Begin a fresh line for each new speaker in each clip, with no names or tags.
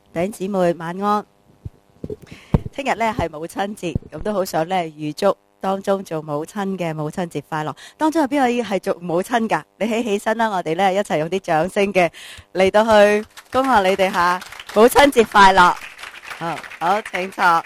弟兄姊妹晚安。聽日咧係母親節，咁都好想咧預祝當中做母親嘅母親節快樂。當中有邊位係做母親噶？你起身啦，我哋咧一齊用啲掌聲嘅嚟到去恭賀你哋下母親節快樂。好，請坐。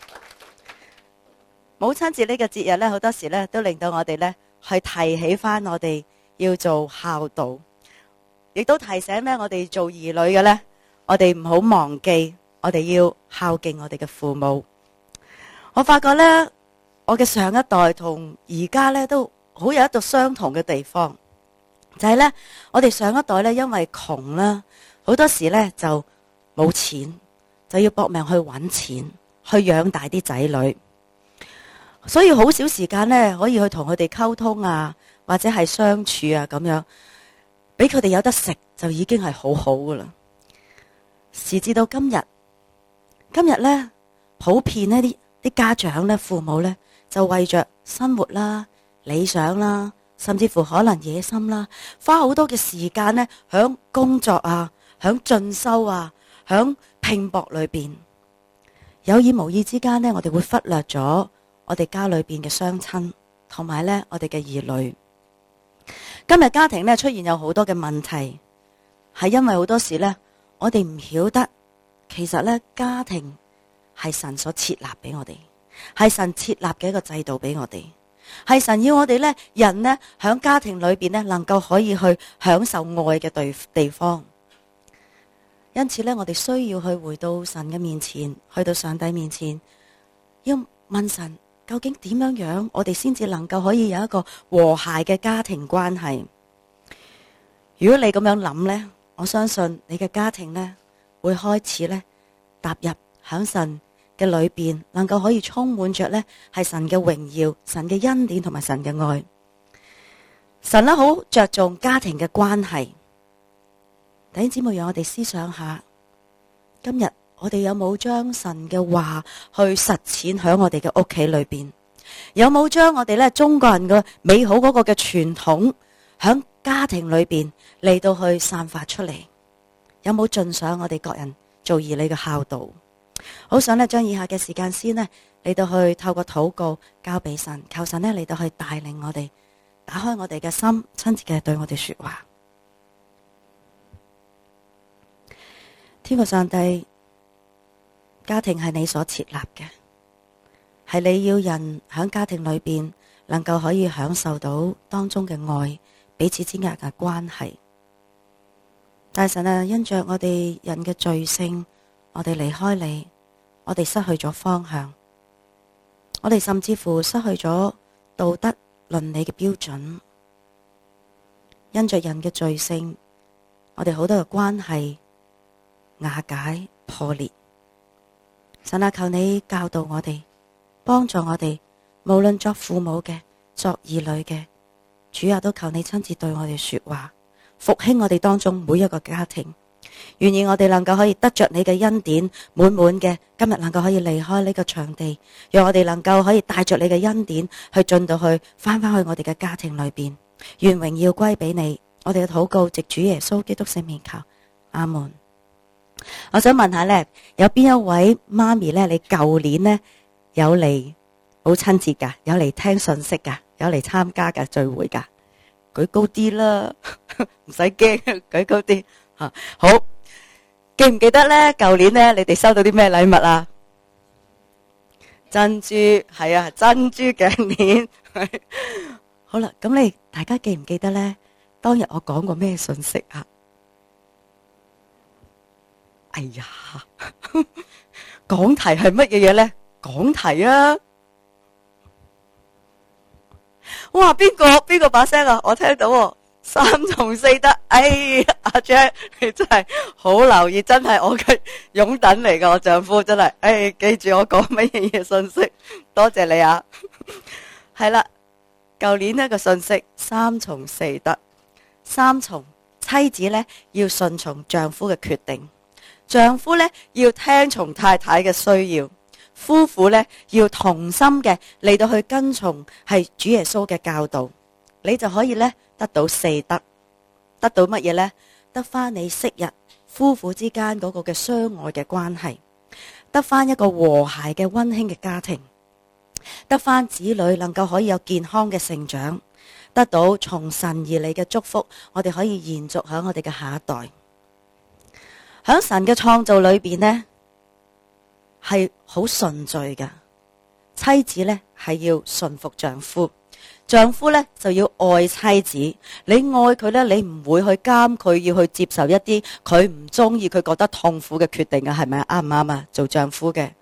母親節呢個節日咧，好多時咧都令到我哋咧去提起翻我哋要做孝道，亦都提醒咧我哋做兒女嘅咧，我哋唔好忘記，我哋要孝敬我哋嘅父母。我發覺咧，我嘅上一代同而家咧都好有一度相同嘅地方，就係咧，我哋上一代咧因為窮啦，好多時咧就冇錢，就要搏命去揾錢，去養大啲仔女，所以好少時間咧可以去同佢哋溝通啊，或者係相處啊咁樣，俾佢哋有得食就已經係好好噶啦。時至到今日咧，普遍呢啲家長咧、父母咧，就為着生活啦、理想啦，甚至乎可能野心啦，花好多嘅時間咧，響工作啊、響進修啊、響拼搏裏邊，有意無意之間咧，我哋會忽略咗我哋家裏邊嘅雙親，同埋咧我哋嘅兒女。今日家庭咧出現有好多嘅問題，係因為好多時咧，我哋唔曉得，其實咧家庭係神所設立俾我哋，係神設立嘅一個制度俾我哋，係神要我哋咧人咧響家庭裏邊咧能夠可以去享受愛嘅地方。因此咧，我哋需要去回到神嘅面前，去到上帝面前，要問神究竟點樣我哋先至能夠可以有一個和諧嘅家庭關係。如果你咁樣諗呢，我相信你嘅家庭呢會開始呢踏入響神嘅裏邊，能夠可以充滿着呢係神嘅榮耀、神嘅恩典同埋神嘅愛。神呢好着重家庭嘅關係。弟兄姊妹，讓我哋思想下，今日我哋有冇將神嘅話去實踐喺我哋嘅屋企裏邊？有冇將我哋咧中國人嘅美好嗰個嘅傳統喺家庭裏邊嚟到去散發出嚟？有冇盡上我哋各人做兒女嘅孝道？好想咧將以下嘅時間先呢嚟到去透過禱告交俾神，求神呢嚟到去帶領我哋，打開我哋嘅心，親切嘅對我哋說話。天父上帝，家庭係你所設立嘅，係你要人喺家庭裏邊能夠可以享受到當中嘅愛，彼此之間嘅關係。但神啊，因着我哋人嘅罪性，我哋離開你，我哋失去咗方向，我哋甚至乎失去咗道德倫理嘅標準。因着人嘅罪性，我哋好多嘅關係瓦解破裂。神啊，求你教導我哋，幫助我哋，無論作父母嘅、作兒女嘅，主啊，都求你親自對我哋說話，復興我哋當中每一個家庭。願意我哋能夠可以得着你嘅恩典，滿滿嘅今日能夠可以離開呢個場地，讓我哋能夠可以帶着你嘅恩典去進到去翻返去我哋嘅家庭裏邊。願榮耀歸俾你。我哋嘅禱告藉主耶穌基督聖名求，阿門。我想問下呢，有邊一位媽咪呢？你舊年呢有嚟母親節噶，有嚟聽信息噶，有嚟參加嘅聚會噶？舉高啲啦，唔使驚，舉高啲吓。好，記唔記得呢？舊年呢，你哋收到啲咩禮物啊？珍珠，係啊，珍珠頸鏈。好啦，咁你大家記唔記得呢？當日我講過咩信息啊？哎呀，講題係乜嘢呢？講題啊！哇，邊個把聲啊？我聽到喎，三從四德。哎呀，阿 Jack 你真係好留意，真係我嘅擁躉嚟㗎，我丈夫真係。哎，記住我講乜嘢信息，多謝你啊！係啦，舊年呢個信息三從四德。三從，妻子呢要順從丈夫嘅決定，丈夫呢要聽從太太嘅需要，夫婦呢要同心嘅嚟到去跟從係主耶穌嘅教導，你就可以呢得到四德。得到乜嘢呢？得返你昔日夫婦之間嗰個嘅相愛嘅關係，得返一個和諧嘅溫馨嘅家庭，得返子女能夠可以有健康嘅成長，得到從神而嚟嘅祝福，我哋可以延續喺我哋嘅下一代。喺神嘅創造裏邊呢，係好順序嘅。妻子呢係要順服丈夫，丈夫呢就要愛妻子。你愛佢呢，你唔會去監佢，要去接受一啲佢唔中意、佢覺得痛苦嘅決定啊，係咪？啱唔啱啊？做丈夫嘅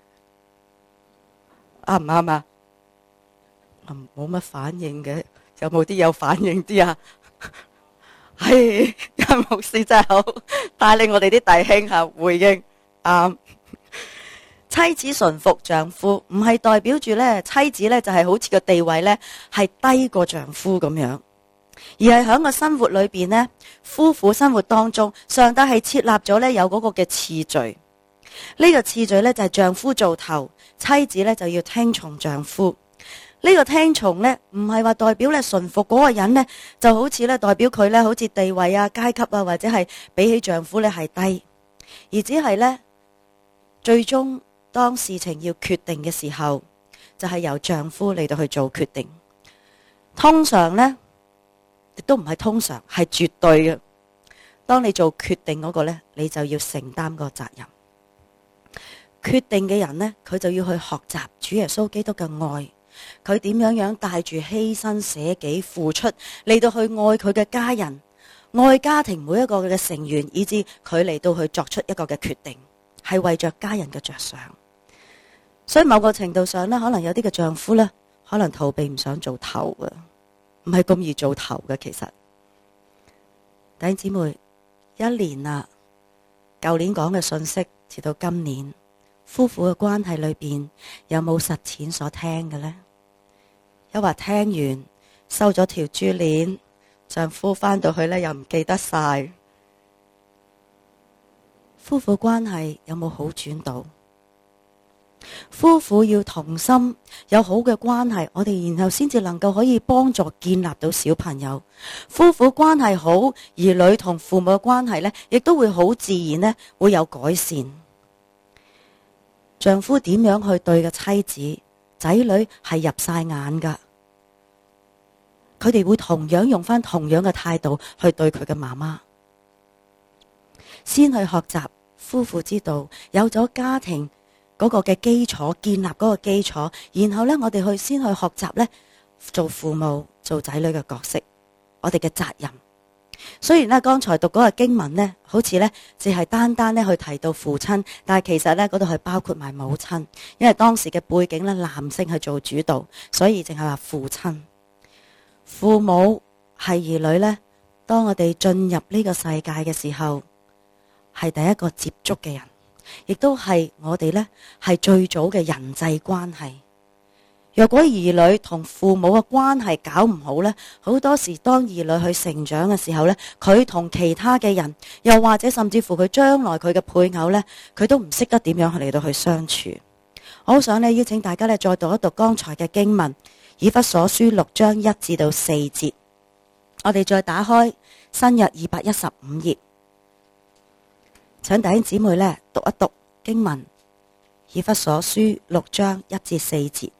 啱唔啱啊？冇乜反應嘅，有冇啲有反應啲啊？係，牧師真係好帶領我哋啲弟兄吓回應啱。妻子順服丈夫，唔係代表住咧妻子咧就係好似個地位咧係低過丈夫咁樣，而係喺個生活裏邊呢，夫婦生活當中，上帝係設立咗咧有嗰個嘅次序。呢個次序咧就係丈夫做頭，妻子咧就要聽從丈夫。呢個聽從咧唔係話代表咧順服嗰個人咧就好似咧代表佢咧好似地位啊階級啊或者係比起丈夫咧係低，而只係咧最終當事情要決定嘅時候，就係由丈夫嚟到去做決定。通常呢，亦都唔係通常，係絕對嘅。當你做決定嗰個呢，你就要承擔個責任。決定嘅人呢，佢就要去學習主耶穌基督嘅愛，佢點樣帶住犧牲捨己付出嚟到去愛佢嘅家人，愛家庭每一個嘅成員，以至佢嚟到去作出一個嘅決定，係為着家人嘅着想。所以某個程度上呢，可能有啲嘅丈夫呢，可能逃避唔想做頭嘅，唔係咁易做頭嘅。其實弟兄姊妹，一年啦，舊年講嘅信息，直到今年，夫婦嘅關係裏邊有冇實踐所聽嘅呢？一話聽完收咗條珠鏈，丈夫翻到去呢又唔記得晒，夫婦關係有冇好轉到？夫婦要同心，有好嘅關係，我哋然後先至能夠可以幫助建立到小朋友。夫婦關係好，兒女同父母嘅關係呢，亦都會好自然呢會有改善。丈夫點樣去對嘅妻子、仔女係入晒眼噶，佢哋會同樣用翻同樣嘅態度去對佢嘅媽媽。先去學習夫婦之道，有咗家庭嗰個嘅基礎，建立嗰個基礎，然後呢，我哋先去學習呢，做父母、做仔女嘅角色，我哋嘅責任。雖然呢，剛才讀嗰個經文呢，好似呢，只係單單呢去提到父親，但係其實呢，嗰度係包括埋母親，因為當時嘅背景呢，男性係做主導，所以淨係話父親。父母係兒女呢，當我哋進入呢個世界嘅時候，係第一個接觸嘅人，亦都係我哋呢係最早嘅人際關係。若果兒女同父母嘅關係搞唔好呢，好多時當兒女去成長嘅時候呢，佢同其他嘅人，又或者甚至乎佢將來佢嘅配偶呢，佢都唔識得點樣嚟到去相處。我好想呢邀請大家呢再讀一讀剛才嘅經文，以弗所書6章1至到4節。我哋再打開新約215頁，請弟兄姊妹呢讀一讀經文，以弗所書6章1至4節。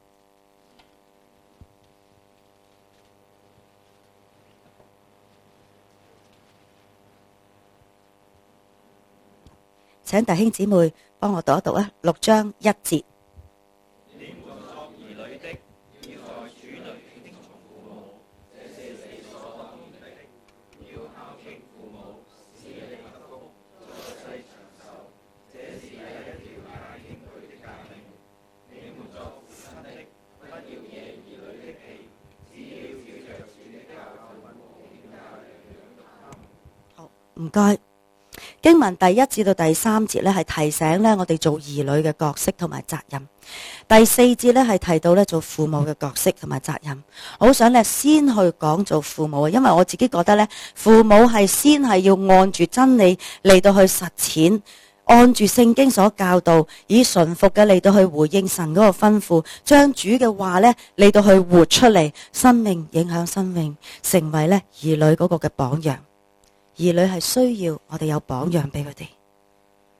請弟兄姊妹幫我讀一讀啊，6章1節。
你們作兒女的，要在主裏聽從父母，這是理所當然的。要孝敬父母，使你得福，在世長壽。這是第一條誡應許的誡命。你們作父親的，不要惹兒女的氣，只要照着主的教訓和勸誡養育他們。
好，唔該。經文第1至到第3節呢，係提醒呢我哋做兒女嘅角色同埋責任。第4節呢，係提到呢做父母嘅角色同埋責任。我好想呢先去講做父母，因為我自己覺得呢，父母係先係要按住真理嚟到去實踐，按住聖經所教導，以順服嘅嚟到去回應神嗰個吩咐，將主嘅話呢嚟到去活出嚟，生命影響生命，成為呢兒女嗰個嘅榜樣。兒女係需要我哋有榜樣俾佢哋。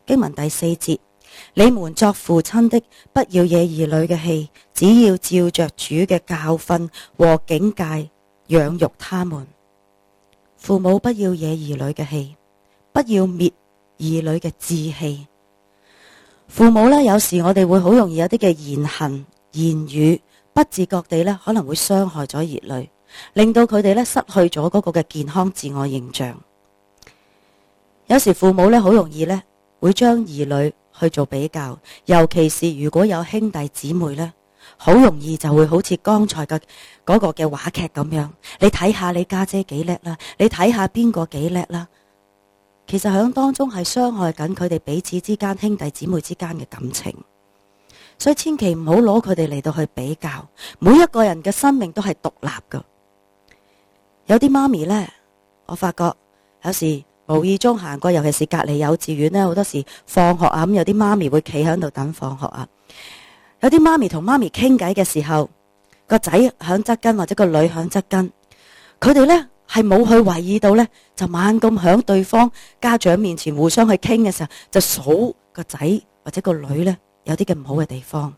經文第4節，你們作父親的，不要惹兒女嘅氣，只要照着主嘅教訓和警戒養育他們。父母不要惹兒女嘅氣，不要滅兒女嘅志氣。父母呢，有時我哋會好容易有啲嘅言行言語不自覺地呢，可能會傷害咗兒女，令到佢哋呢失去咗嗰個嘅健康自我形象。有時父母呢，好容易呢會將兒女去做比較，尤其是如果有兄弟姊妹呢，好容易就會好似剛才嘅嗰個嘅話劇咁樣，你睇下你家姐幾叻啦，你睇下邊個幾叻啦。其實響當中係傷害緊佢哋彼此之間兄弟姊妹之間嘅感情，所以千祈唔好攞佢哋嚟到去比較。每一個人嘅生命都係獨立噶。有啲媽咪呢，我發覺有時無意中行過，尤其是隔離幼稚園呢，好多時放學啊，咁有啲媽咪會企喺度等放學啊。有啲媽咪同媽咪傾偈嘅時候，個仔響側跟或者個女響側跟，佢哋呢係冇去懷疑到呢，就猛咁響對方家長面前互相去傾嘅時候，就數個仔或者個女呢有啲嘅唔好嘅地方。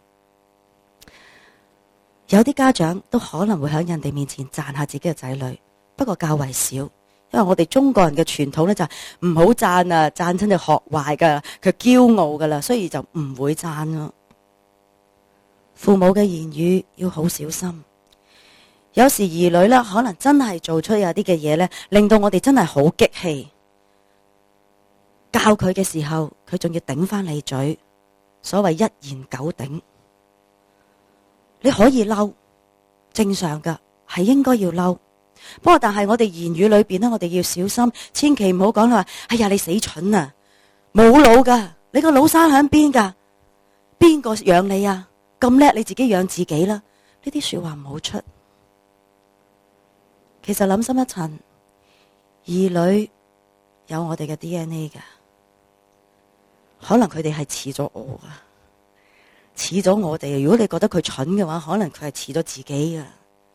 有啲家長都可能會響人哋面前讚下自己嘅仔女，不過較為少，因為我哋中國人嘅傳統呢，就係唔好讚啊，讚親就學壞噶，佢驕傲噶啦，所以就唔會讚咯。父母嘅言語要好小心，有時兒女呢，可能真係做出有啲嘅嘢呢，令到我哋真係好激氣。教佢嘅時候，佢仲要頂翻你嘴，所謂一言九鼎。你可以嬲，正常噶，係應該要嬲。不過但係我哋言語裏邊呢，我哋要小心，千祈唔好講話，哎呀你死蠢啊，冇腦噶，你個腦生喺邊噶？邊個養你啊？咁叻你自己養自己啦，呢啲說話唔好出。其實諗深一層，兒女有我哋嘅 DNA 噶，可能佢哋係似咗我噶，似咗我哋。如果你覺得佢蠢嘅話，可能佢係似咗自己噶。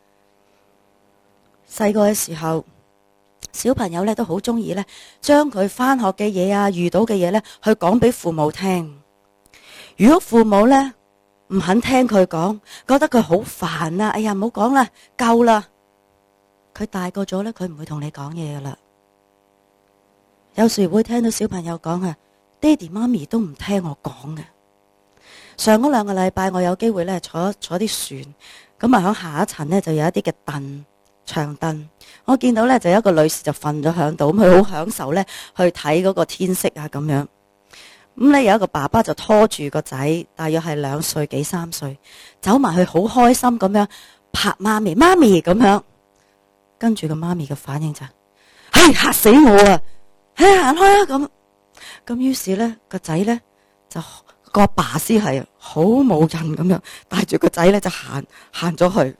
細個嘅時候，小朋友咧都好中意咧，將佢返學嘅嘢啊，遇到嘅嘢咧，去講俾父母聽。如果父母咧唔肯聽佢講，覺得佢好煩啊，哎呀唔好講啦，夠啦。佢大個咗咧，佢唔會同你講嘢噶啦。有時會聽到小朋友講啊，爹哋媽咪都唔聽我講嘅。上嗰2個禮拜，我有機會咧坐啲船，咁啊響下一層咧就有一啲嘅凳，長凳。我見到咧就有一個女士就瞓咗響度，咁佢好享受咧去睇嗰個天色啊咁樣。咁咧有一個爸爸就拖住個仔，大約係2歲幾3歲，走埋去好開心咁樣拍媽咪咁樣，跟住個媽咪嘅反應就係，嚇死我啊！行開啊咁於是咧個仔咧就個阿爸先係好冇癮咁樣帶住個仔咧就行咗去。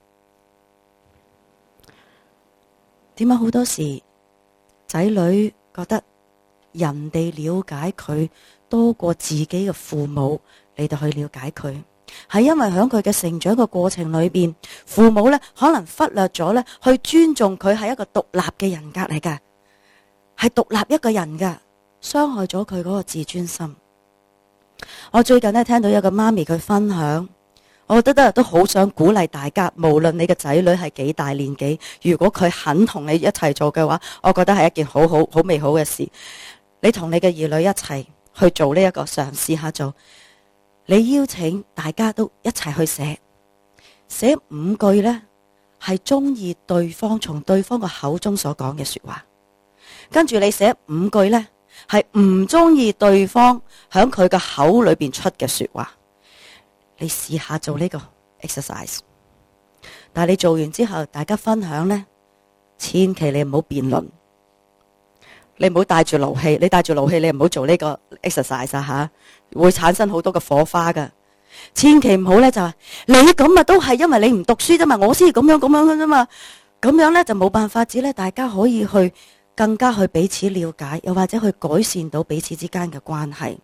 點解好多時仔女覺得人哋了解佢多過自己嘅父母嚟到去了解佢？係因為喺佢嘅成長嘅過程裏邊，父母咧可能忽略咗咧去尊重佢係一個獨立嘅人格嚟㗎，係獨立一個人㗎，傷害咗佢嗰個自尊心。我最近咧聽到有個媽咪佢分享，我覺得都好想鼓勵大家，無論你嘅仔女係幾大年紀，如果佢肯同你一齊做嘅話，我覺得係一件好美好嘅事。你同你嘅兒女一齊去做呢一個嘗試下做，你邀請大家都一齊去寫5句呢係中意對方，從對方個口中所講嘅說話，跟住你寫5句呢係唔中意對方響佢個口裏邊出嘅說話。你試下做呢個 exercise， 但係你做完之後，大家分享呢，千祈你唔好辯論，你唔好帶住怒氣，你帶住怒氣，你唔好做呢個 exercise 吓，會產生好多嘅火花噶。千祈唔好呢，就係你咁啊，都係因為你唔讀書啫嘛，我先咁樣嘅啫嘛，咁樣呢，就冇辦法子呢，大家可以去更加去彼此了解，又或者去改善到彼此之間嘅關係。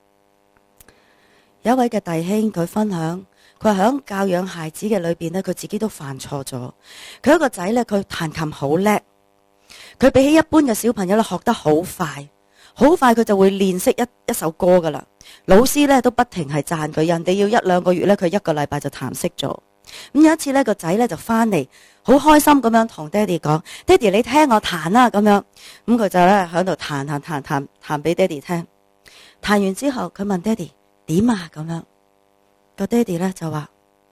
有一位嘅弟兄佢分享，佢話響教養孩子嘅裏邊呢，佢自己都犯錯咗。佢一個仔呢，佢彈琴好叻，佢比起一般嘅小朋友咧學得好快， 好快佢就會練識一首歌噶啦。老師咧都不停係讚佢，人哋要1-2個月咧，佢1個禮拜就彈識咗。咁有一次咧，個仔咧就翻嚟，好開心咁樣同爹哋講：爹哋你聽我彈啦咁樣。咁佢就咧喺度彈俾爹哋聽。彈完之後，佢問爹哋點啊咁樣。個爹哋咧就話：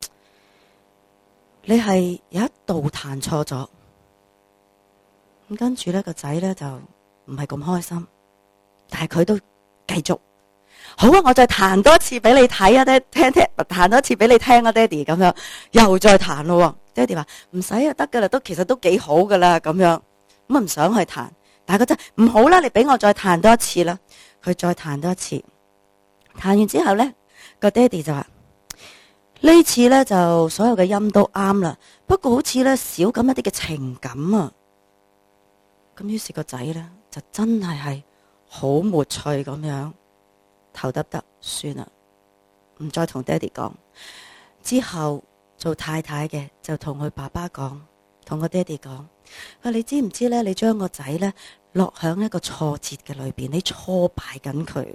你係有一度彈錯咗。咁跟住咧個仔咧就唔係咁開心，但係佢都繼續。好啊，我再彈多一次俾你睇啊，聽，彈多一次俾你聽啊，爹哋咁樣，又再彈咯。爹哋話唔使啊，得噶啦，其實都幾好噶啦，咁樣咁啊唔想去彈，但係佢真係唔好啦，你俾我再彈多一次啦。佢再彈多一次，彈完之後咧，個爹哋就話呢次咧就所有嘅音都啱啦，不過好似咧少咁一啲嘅情感啊。咁於是個仔咧就真係好沒趣咁樣，頭耷耷算啦，唔再同爹哋講。之後做太太嘅就同佢爸爸講，同個爹哋講：你知唔知咧？你將個仔咧落響一個挫折嘅裏邊，你挫敗緊佢。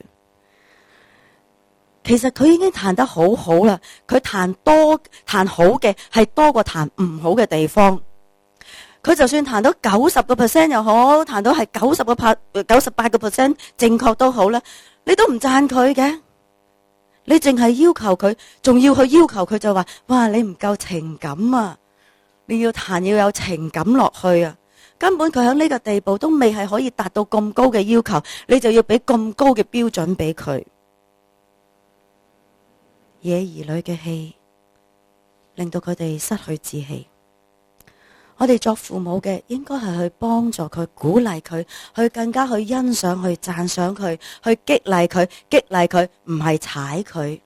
其實佢已經彈得好好啦，佢彈好嘅係多過彈唔好嘅地方。佢就算彈到90% 又好，彈到係98% 正確都好啦，你都唔讚佢嘅，你淨係要求佢，仲要去要求佢就話：哇，你唔夠情感啊！你要彈要有情感落去啊！根本佢喺呢個地步都未係可以達到咁高嘅要求，你就要俾咁高嘅標準俾佢。惹兒女嘅氣，令到佢哋失去志氣。我哋作父母嘅，應該係去幫助佢、鼓勵佢，去更加去欣賞、去讚賞佢、去激勵佢，唔係踩佢。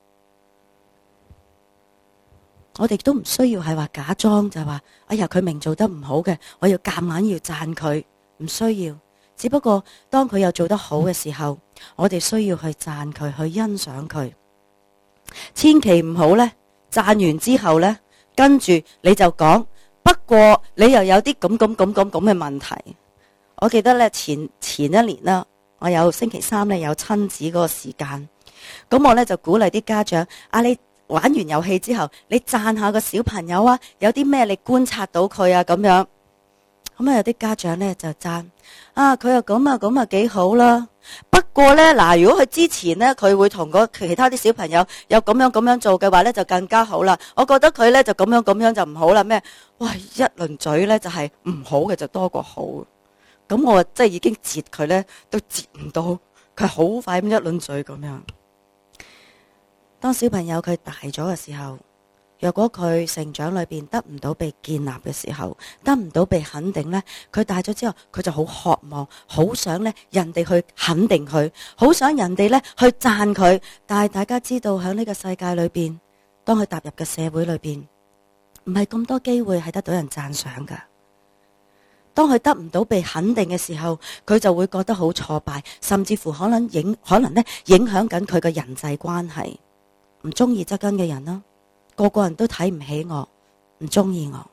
我哋都唔需要係話假裝就話：哎呀，佢明做得唔好嘅，我要夾硬要讚佢。唔需要，只不過當佢又做得好嘅時候，我哋需要去讚佢、去欣賞佢。千祈唔好呢，讚完之後呢，跟住你就講。不過你又有啲咁嘅問題。我記得咧前一年啦，我有星期3咧有親子嗰個時間，咁我咧就鼓勵啲家長：你玩完遊戲之後，你讚下個小朋友啊，有啲咩你觀察到佢啊咁樣。咁有啲家長咧就讚：佢又咁幾好啦。不過咧嗱，如果佢之前咧佢會同其他啲小朋友有咁樣做嘅話咧，就更加好啦。我覺得佢咧就咁樣就唔好啦。咩？哇！一輪嘴咧就係唔好嘅就多過好。咁我即係已經截佢咧都截唔到，佢好快咁一輪嘴咁樣。當小朋友佢大咗嘅時候，若果佢成長裏邊得唔到被建立嘅時候，得唔到被肯定呢，佢大咗之後，佢就好渴望，好想呢人哋去肯定佢，好想人哋呢去讚佢。但係大家知道喺呢個世界裏邊，當佢踏入嘅社會裏邊，唔係咁多機會係得到人讚賞噶。當佢得唔到被肯定嘅時候，佢就會覺得好挫敗，甚至乎可能影響緊佢嘅人際關係，唔中意側跟嘅人啦。個個人都睇唔起我，唔中意我。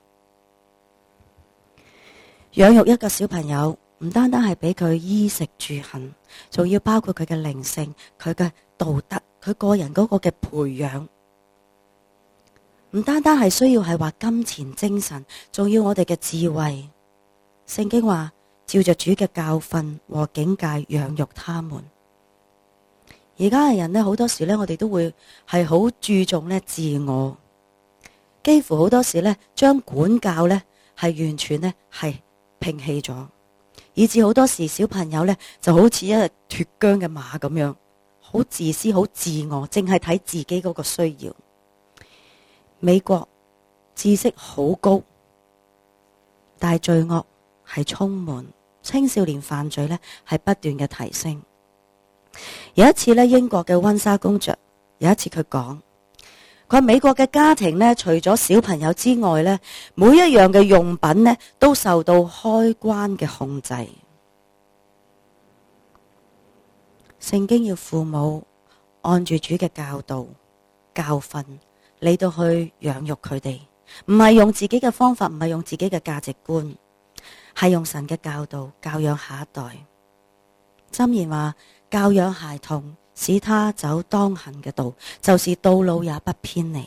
養育一個小朋友，唔單單係俾佢衣食住行，仲要包括佢嘅靈性、佢嘅道德、佢個人嗰個嘅培養。唔單單係需要係話金錢、精神，仲要我哋嘅智慧。聖經話：照着主嘅教訓和境界養育他們。而家嘅人呢，好多時呢，我哋都會係好注重呢自我，幾乎好多時呢，將管教呢係完全呢係摒棄咗，以至好多時小朋友呢就好似一隻脫韁嘅馬咁樣，好自私、好自我，淨係睇自己嗰個需要。美國知識好高，但係罪惡係充滿，青少年犯罪呢係不斷嘅提升。有一次咧，英國嘅溫莎公爵有一次佢話美國嘅家庭咧，除咗小朋友之外咧，每一樣嘅用品咧都受到開關嘅控制。聖經要父母按住主嘅教導、教訓嚟到去養育佢哋，唔係用自己嘅方法，唔係用自己嘅價值觀，係用神嘅教導教養下一代。 箴言話，教養孩童，使他走當行嘅道，就是到老也不偏離。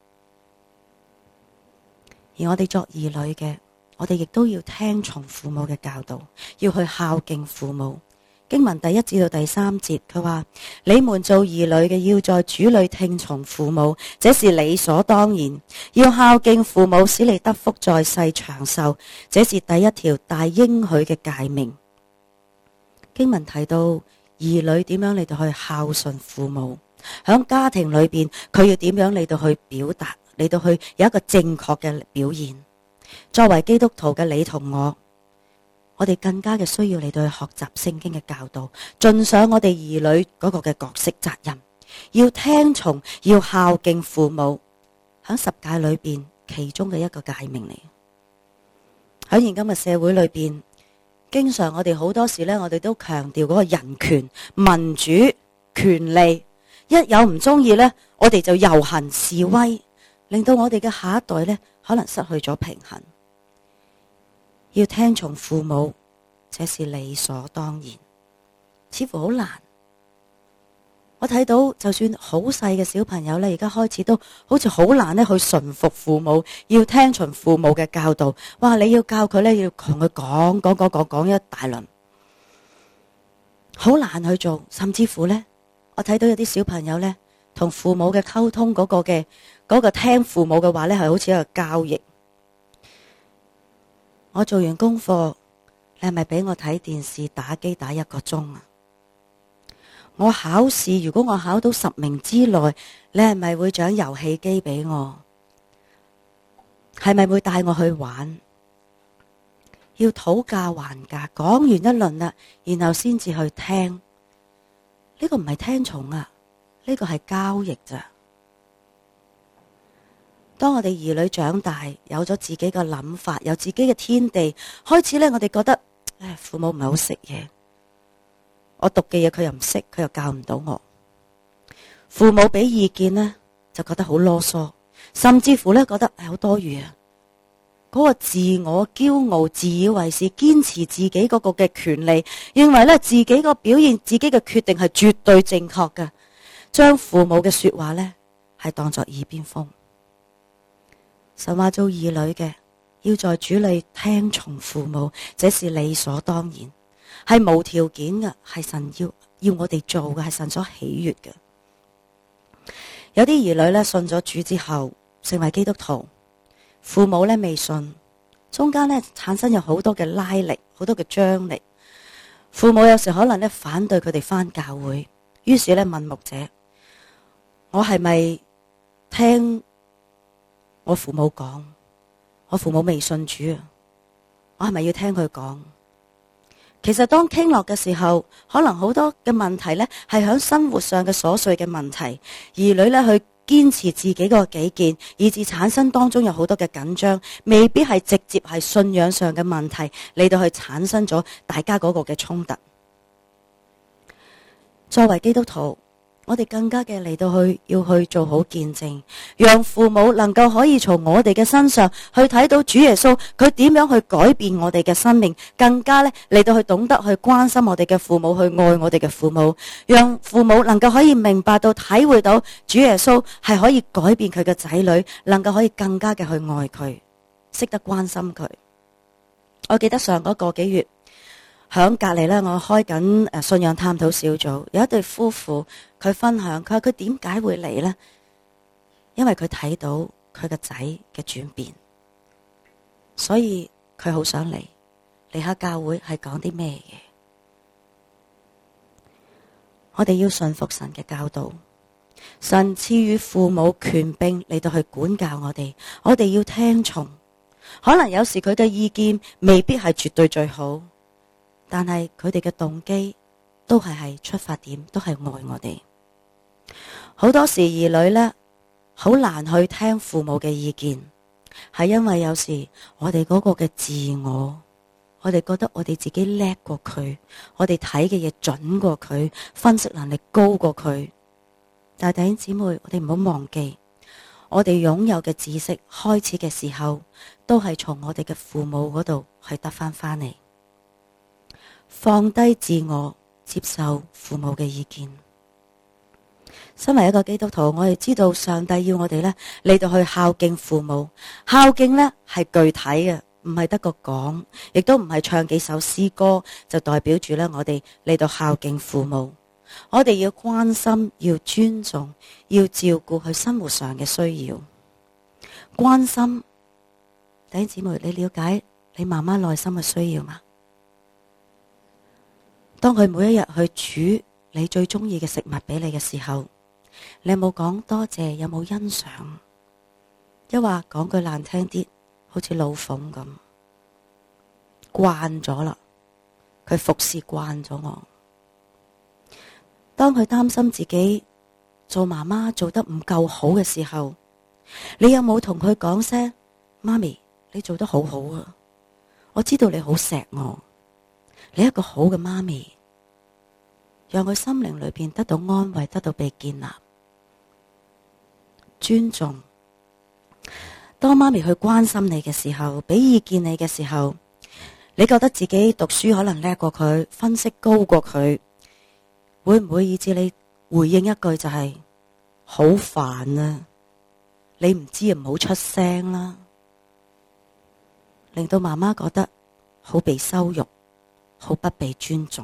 而我哋作兒女嘅，我哋亦都要聽從父母嘅教導，要去孝敬父母。經文第1至到第3節，佢話：你們做兒女嘅，要在主裏聽從父母，這是理所當然。要孝敬父母，使你得福在世長壽，這是第一條大應許嘅誡命。經文提到兒女點樣嚟到去孝順父母，響家庭裏邊佢要點樣嚟到去表達，嚟到去有一個正確嘅表現。作為基督徒嘅你同我哋更加嘅需要嚟到去學習聖經嘅教導，盡上我哋兒女嗰個嘅角色責任，要聽從，要孝敬父母，喺十誡裏邊其中嘅一個誡命嚟。喺現今嘅社會裏邊，經常我哋好多時呢，我哋都強調嗰個人權、民主、權利，一有唔中意呢，我哋就遊行示威，令到我哋嘅下一代呢，可能失去咗平衡。要聽從父母，這是理所當然，似乎好難。我睇到就算好細嘅小朋友呢，而家開始都好似好難呢去順服父母，要聽從父母嘅教導。哇！你要教佢呢，要同佢講一大輪，好難去做。甚至乎呢，我睇到有啲小朋友呢，同父母嘅溝通嗰個聽父母嘅話呢，係好似一個交易。我做完功課，你係咪俾我睇電視打機打1個鐘啊？我考試，如果我考到10名之內，你係咪會獎遊戲機俾我？係咪會帶我去玩？要討價還價，講完一輪啦，然後先至去聽。呢個唔係聽從啊，呢個係交易咋。當我哋兒女長大，有咗自己嘅諗法，有自己嘅天地，開始呢，我哋覺得，父母唔係好識嘢，我讀嘅嘢佢又唔識，佢又教唔到我。父母俾意見呢，就覺得好囉嗦，甚至乎呢，覺得好多餘啊。嗰個自我驕傲、自以為是、堅持自己嗰個嘅權利，認為呢自己個表現、自己嘅決定係絕對正確嘅，將父母嘅說話呢，係當作耳邊風。神話做兒女嘅，要在主裏聽從父母，這是理所當然，係無條件嘅，係神要我哋做嘅，係神所喜悅嘅。有啲兒女呢，信咗主之後，成為基督徒，父母呢未信，中間呢產生有好多嘅拉力，好多嘅張力。父母有時可能呢反對佢哋返教會，於是呢問牧者：我係咪聽我父母講？我父母未信主啊，我係咪要聽佢講？其實當傾落嘅時候，可能好多嘅問題呢係響生活上嘅瑣碎嘅問題，兒女呢去堅持自己個己見，以致產生當中有好多嘅緊張，未必係直接係信仰上嘅問題嚟到去產生咗大家嗰個嘅衝突。作為基督徒，我哋更加嘅嚟到去要去做好見證，讓父母能夠可以從我哋嘅身上去睇到主耶穌佢點樣去改變我哋嘅生命，更加呢嚟到去懂得去關心我哋嘅父母，去愛我哋嘅父母，讓父母能夠可以明白到體會到主耶穌係可以改變佢嘅仔女，能夠可以更加嘅去愛佢，識得關心佢。我記得上嗰個幾月響隔籬呢，我開緊信仰探討小組，有一對夫婦，佢分享，佢話佢點解會嚟呢？因為佢睇到佢個仔嘅轉變，所以佢好想嚟下教會係講啲咩嘢？我哋要順服神嘅教導，神賜予父母權柄嚟到去管教我哋要聽從。可能有時佢嘅意見未必係絕對最好，但係佢哋嘅動機都係出發點，都係愛我哋。好多時兒女呢，好難去聽父母嘅意見，係因為有時我哋嗰個嘅自我，我哋覺得我哋自己叻過佢，我哋睇嘅嘢準過佢，分析能力高過佢。但係弟兄姊妹，我哋唔好忘記，我哋擁有嘅知識開始嘅時候，都係從我哋嘅父母嗰度去得翻嚟。放低自我， 接受父母嘅意見。身為一個基督徒，我哋知道上帝要我哋呢嚟到去孝敬父母。孝敬呢係具體嘅，唔係得個講，亦都唔係唱幾首詩歌就代表住呢我哋嚟到孝敬父母。我哋要關心，要尊重，要照顧佢生活上嘅需要。關心，弟兄姊妹，你了解你媽媽內心嘅需要嗎？當佢每一日去煮你最中意嘅食物俾你嘅時候，你有冇講多謝？有冇欣賞？一話講句難聽啲，好似老鳳咁，慣咗啦，佢服侍慣咗我。當佢擔心自己做媽媽做得唔夠好嘅時候，你有冇同佢講聲媽咪，你做得好好啊，我知道你好錫我，你一個好嘅媽咪，讓佢心靈裏邊得到安慰，得到被建立。尊重，當媽咪去關心你嘅時候，俾意見你嘅時候，你覺得自己讀書可能叻過佢，分析高過佢，會唔會以致你回應一句就係好煩啊，你唔知唔好出聲啦，令到媽媽覺得好被羞辱，好不被尊重。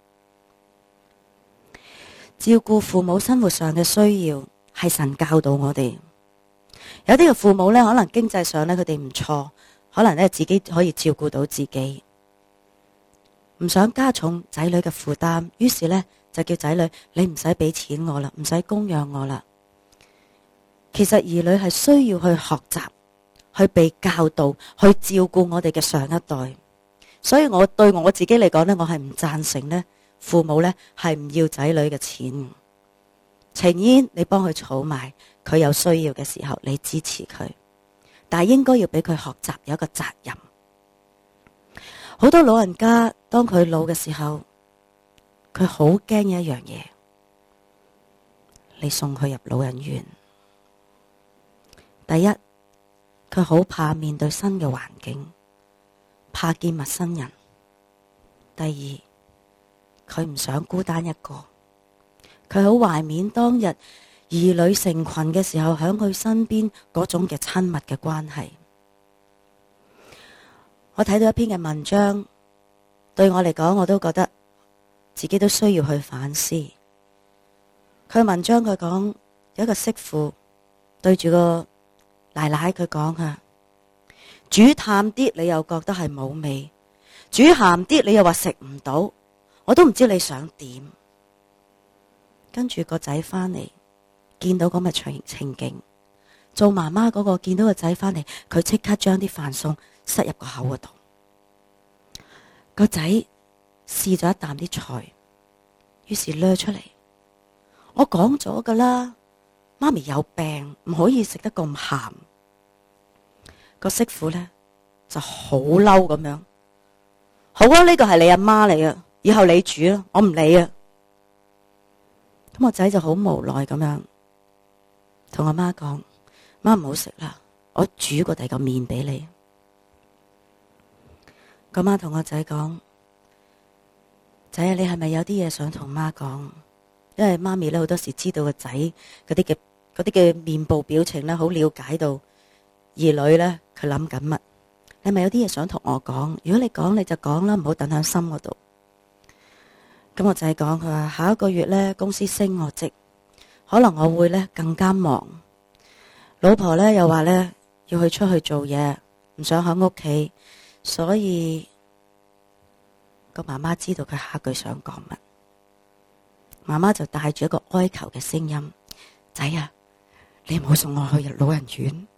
照顧父母生活上嘅需要係神教導我哋。有啲嘅父母呢，可能經濟上呢，佢哋唔錯，可能呢自己可以照顧到自己，唔想加重仔女嘅負擔，於是呢就叫仔女，你唔使俾錢我啦，唔使供養我啦。其實兒女係需要去學習，去被教導，去照顧我哋嘅上一代。所以我對我自己嚟講呢，我係唔贊成呢父母呢係唔要仔女嘅錢，情願你幫佢儲埋，佢有需要嘅時候你支持佢，但係應該要俾佢學習，有一個責任。好多老人家當佢老嘅時候，佢好驚一樣嘢，你送佢入老人院。第一，佢好怕面對新嘅環境，怕見陌生人。第二，佢唔想孤單一個，佢好懷緬當日兒女成群嘅時候喺佢身邊嗰種嘅親密嘅關係。我睇到一篇嘅文章，對我嚟講，我都覺得自己都需要去反思。佢文章佢講有一個媳婦對住個奶奶佢講啊，煮淡啲你又覺得係冇味，煮鹹啲你又話食唔到，我都唔知你想點。跟住個仔翻嚟，見到咁嘅情景，做媽媽嗰個見到個仔翻嚟，佢即刻將啲飯餸塞入個口嗰度。個仔試咗一啖啲菜，於是掠出嚟，我講咗噶啦，媽咪有病，唔可以食得咁鹹。個媳婦呢就好嬲咁樣，好啊，呢個係你阿媽嚟啊，以後你煮啊，我唔理啊。咁個仔就好無奈咁樣同阿媽講，媽唔好食啦，我煮個第二個麵俾你。個媽同個仔講，仔啊，你係咪有啲嘢想同媽講？因為媽咪咧好多時知道個仔嗰啲嘅面部表情咧，好了解到兒女咧佢諗緊乜。你係咪有啲嘢想同我講？如果你講你就講啦，唔好等喺心嗰度。咁個仔講，佢話下一個月咧公司升我職，可能我會咧更加忙。老婆咧又話咧要去出去做嘢，唔想喺屋企，所以個媽媽知道佢下一句想講乜，媽媽就帶住一個哀求嘅聲音，仔啊，你唔好送我去老人院。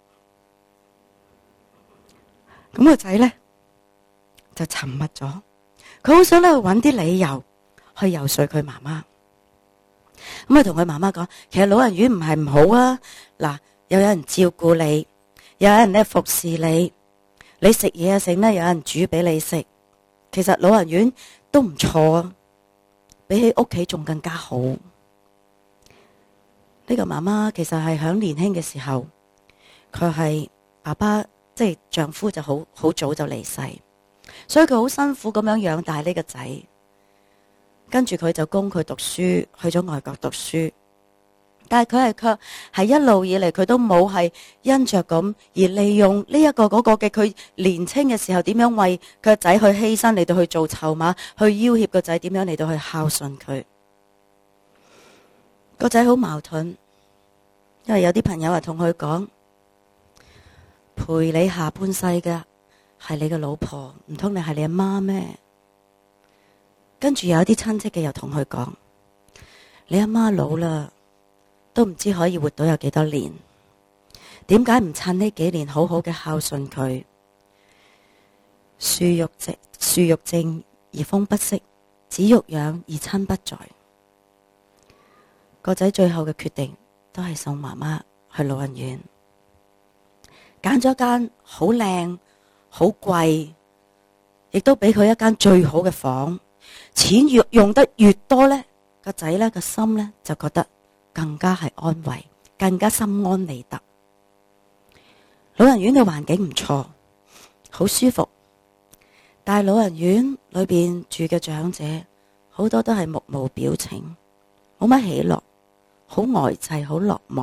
咁個仔咧就沉默咗，佢好想咧去搵啲理由去游說佢媽媽。咁啊同佢媽媽講，其實老人院唔係唔好啊，嗱，又有人照顧你，又有人咧服侍你，你食嘢啊剩咧有人煮俾你食，其實老人院都唔錯啊，比起屋企仲更加好。呢個媽媽其實係響年輕嘅時候，佢係爸爸即係丈夫就好早就離世，所以佢好辛苦咁樣養大呢個仔。 跟住佢就供佢讀書，去咗外國讀書。但係佢卻係一路以嚟佢都冇係因着咁而利用呢一個嗰個嘅佢年青嘅時候點樣為佢個仔去犧牲嚟到去做籌碼，去要挾個仔點樣嚟到去孝順佢。個仔好矛盾，因為有啲朋友啊同佢講，陪你下半世嘅係你嘅老婆，唔通你係你阿媽咩？跟住有啲親戚嘅又同佢講，你阿媽老啦，都唔知可以活到有幾多年，點解唔趁呢幾年好好嘅孝順佢？樹欲靜而風不息，子欲養而親不在。個仔最後嘅決定都係送媽媽去老人院，揀咗間好靚好貴，亦都俾佢一間最好嘅房。錢越用得越多呢，個仔呢個心呢就覺得更加係安慰，更加心安理得。老人院嘅環境唔錯，好舒服，但係老人院裏邊住嘅長者好多都係目無表情，冇乜喜樂，好呆滯，好落寞。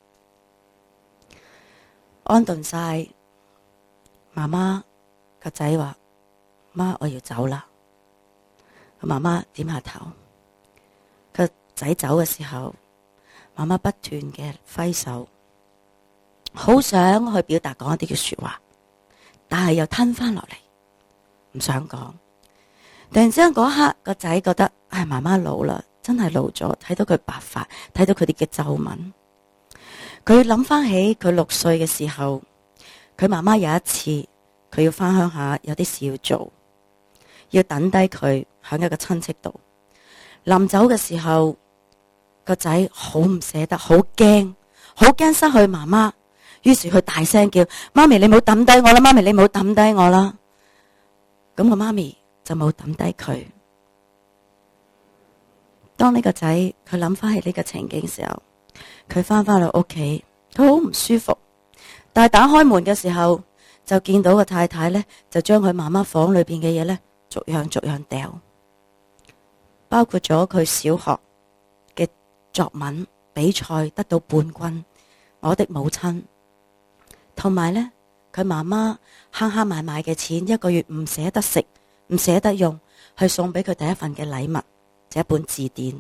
安頓晒，媽媽個仔話：媽，我要走啦。媽媽點下頭。個仔走嘅時候，媽媽不斷嘅揮手，好想去表達講一啲嘅說話，但係又吞翻落嚟，唔想講。突然之間嗰刻，個仔覺得唉，媽媽老啦，真係老咗，睇到佢白髮，睇到佢啲嘅皺紋。佢諗翻起佢6歲嘅時候，佢媽媽有一次佢要翻鄉下，有啲事要做，要等低佢喺一個親戚度。臨走嘅時候，個仔好唔捨得，好驚失去媽媽，於是佢大聲叫：媽咪，你冇抌低我啦！媽咪，你冇抌低我啦！咁個媽咪就冇抌低佢。當呢個仔佢諗翻起呢個情景嘅時候，佢翻返去屋企，佢好唔舒服。但係打開門嘅時候，就見到個太太呢，就將佢媽媽房裏邊嘅嘢呢，逐樣掉，包括咗佢小學嘅作文比賽得到冠軍，我的母親，同埋呢，佢媽媽慳買嘅錢，一個月唔捨得食，唔捨得用，去送俾佢第一份嘅禮物，就一本字典，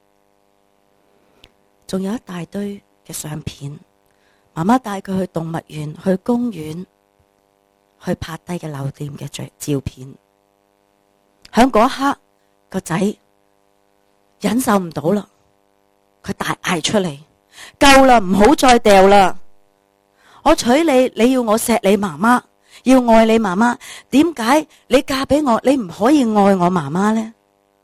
仲有一大堆嘅相片。媽媽帶佢去動物園、去公園，去拍低嘅留念嘅照片。響嗰一刻，個仔忍受唔到啦，佢大嗌出嚟：夠啦，唔好再掉啦！我娶你，你要我錫你媽媽，要愛你媽媽，點解你嫁俾我，你唔可以愛我媽媽呢？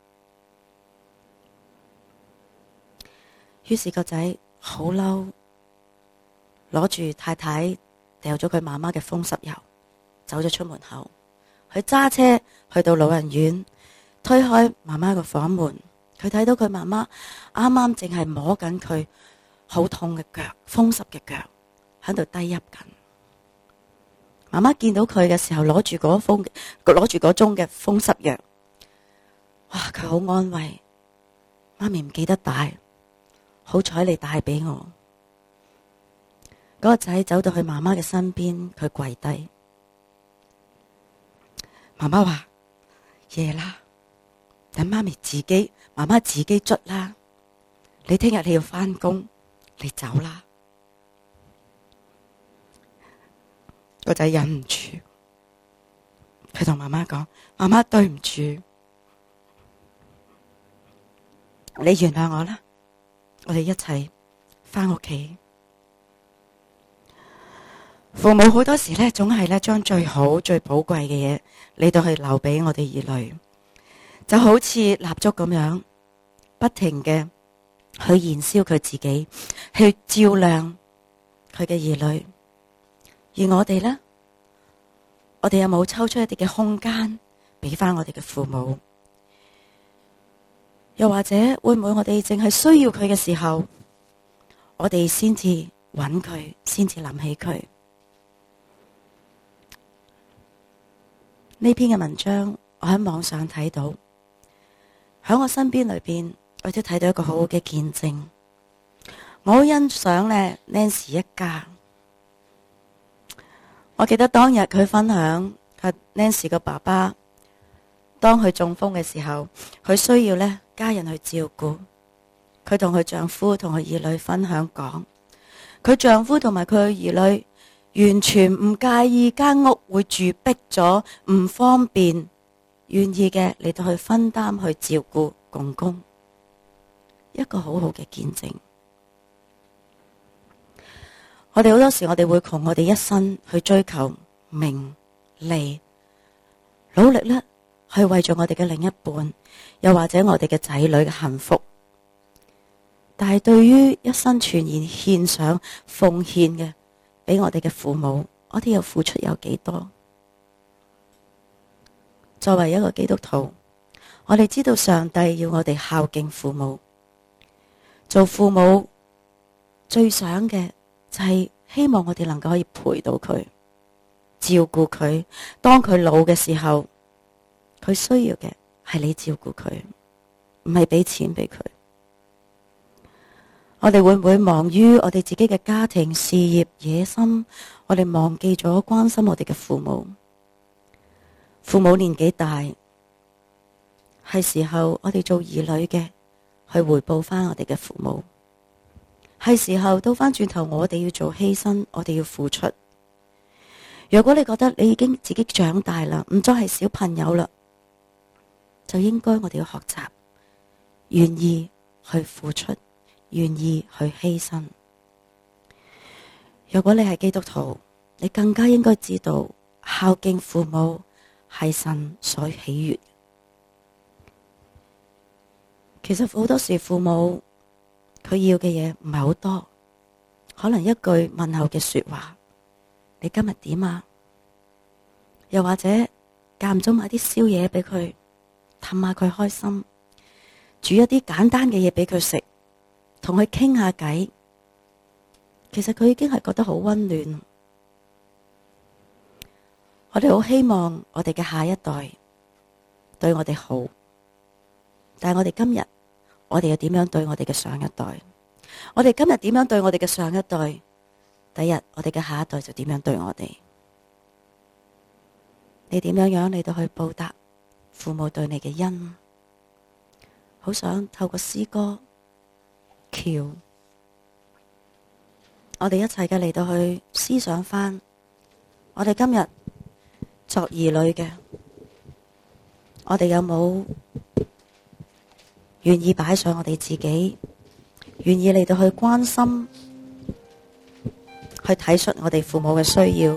於是個仔好嬲，攞住太太掉咗佢媽媽嘅風濕油，走咗出門口，佢揸車去到老人院，推開媽媽個房門，佢睇到佢媽媽啱啱淨係摸緊佢好痛嘅腳，風濕嘅腳喺度低泣緊。媽媽見到佢嘅時候，攞住嗰盅嘅風濕藥，哇！佢好安慰，媽咪唔記得帶，好彩你帶俾我。嗰個仔走到去媽媽嘅身邊，佢跪低。媽媽話：夜啦，等媽媽自己捽啦。你聽日你要返工，你走啦。個仔忍唔住，佢同媽媽講：媽媽對唔住，你原諒我啦，我哋一齊返屋企。父母好多時呢，總係呢將最好最寶貴嘅嘢嚟到去留俾我哋兒女，就好似蠟燭咁樣，不停嘅去燃燒佢自己，去照亮佢嘅兒女。而我哋呢，我哋有冇抽出一啲嘅空間俾翻我哋嘅父母？又或者會唔會我哋淨係需要佢嘅時候，我哋先至揾佢，先至諗起佢？呢篇嘅文章我喺網上睇到， 喺我身邊裏邊，我都睇到一個好好嘅見證。我好欣賞呢 Nancy 一家。我記得當日佢分享Nancy 個爸爸，當佢中風嘅時候，佢需要呢家人去照顧。佢同佢丈夫同佢兒女分享講，佢丈夫同埋佢嘅兒女完全唔介意間屋會住逼咗，唔方便，願意嘅嚟到去分擔去照顧公公，一個好好嘅見證。我哋好多時我哋會窮我哋一生去追求名利，努力呢去為咗我哋嘅另一半，又或者我哋嘅仔女嘅幸福。但係對於一生全然獻上奉獻嘅俾我哋嘅父母，我哋又付出有幾多？作為一個基督徒，我哋知道上帝要我哋孝敬父母，做父母最想嘅就係希望我哋能夠可以陪到佢，照顧佢。當佢老嘅時候，佢需要嘅係你照顧佢，唔係俾錢俾佢。我哋會唔會忙於我哋自己嘅家庭、事業、野心？我哋忘記咗關心我哋嘅父母。父母年紀大，係時候我哋做兒女嘅去回報翻我哋嘅父母。係時候倒翻轉頭，我哋要做犧牲，我哋要付出。如果你覺得你已經自己長大啦，唔再係小朋友啦，就應該我哋要學習，願意去付出，願意去犧牲。如果你係基督徒，你更加應該知道孝敬父母係神所喜悅。其實好多時父母佢要嘅嘢唔係好多，可能一句問候嘅說話，你今日點啊？又或者間唔中買啲宵夜俾佢，氹下佢開心，煮一啲簡單嘅嘢俾佢食，同佢傾下偈，其實佢已經係覺得好溫暖。我哋好希望我哋嘅下一代對我哋好，但係我哋今日，我哋又點樣對我哋嘅上一代？我哋今日點樣對我哋嘅上一代？第日我哋嘅下一代就點樣對我哋？你點樣嚟到去報答父母對你嘅恩？好想透過詩歌橋，我哋一齊嘅嚟到去思想翻，我哋今日作兒女嘅，我哋有冇願意擺上我哋自己，願意嚟到去關心，去體恤我哋父母嘅需要？